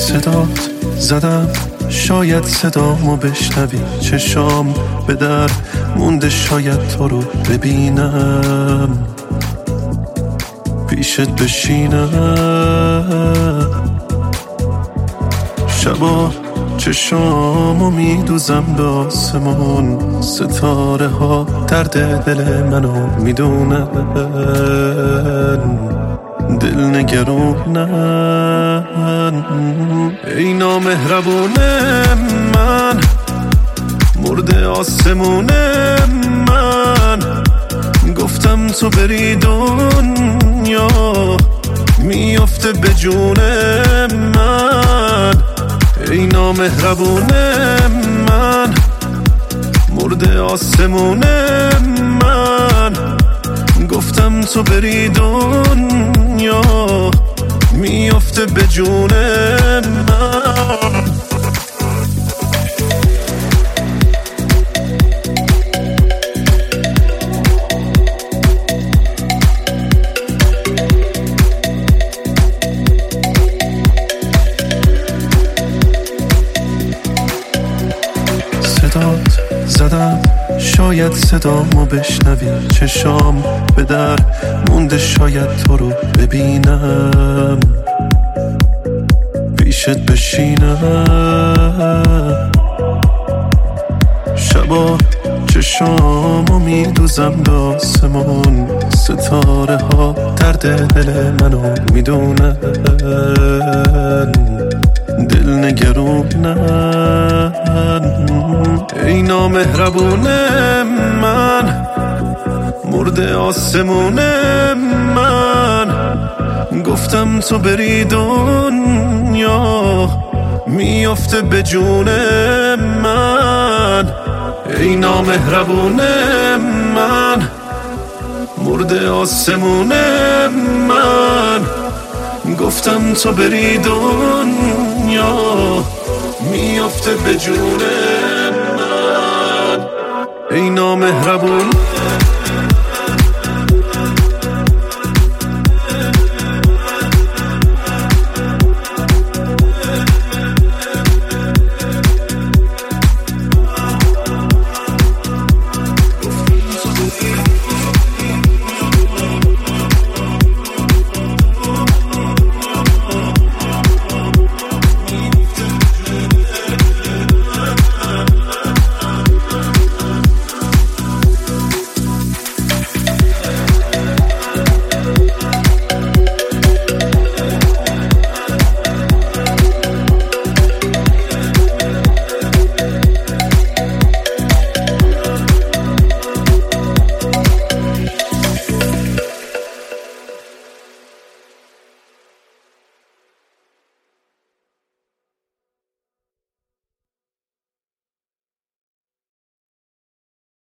صدات زدم شاید صدامو بشنوی، چشام به در مونده شاید تو رو ببینم، پیشت بشینم. شبا چشامو میدوزم به آسمون، ستاره ها درد دل منو میدونن، دل نگرونن. ای نامهربون من، مرده آسمون من، گفتم تو بری دنیا میافته به جون من. ای نامهربون من، مرده آسمون من، گفتم تو بری دنیا میافته به جون من. صدات زدم شاید صدامو بشنوی، چشام به در مونده شاید تو رو ببینم، پیشت بشینم. شبا چشامو میدوزم به آسمون، ستاره ها درد دل منو میدونن، دل نگرونن. ای نامهربون من، مرده آسمون من، گفتم تو بری دنیا میافته به جون من. ای نامهربون من، مرده آسمون من، گفتم تو بری دنیا میافته به جون من. ای نامهربون